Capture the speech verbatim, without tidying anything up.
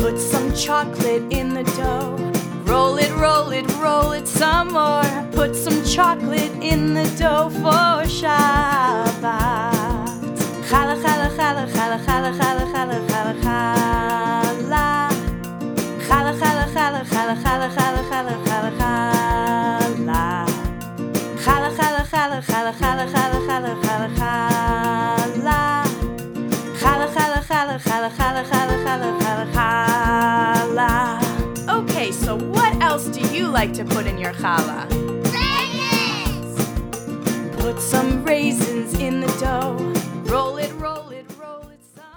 Put some chocolate in the dough. Roll it, roll it, roll it some more. Put some chocolate in the dough for Shabbat. Challah, challah, challah, challah, challah, challah, challah, challah, challah. Challah, challah, challah, challah, challah, challah, challah, challah, challah. Challah, challah, challah, challah, challah, challah, challah, challah, challah. Challah, challah, challah, challah, challah, challah, challah, challah. Okay, so what else do you like to put in your challah? Raisins! Put some raisins in the dough. Roll it, roll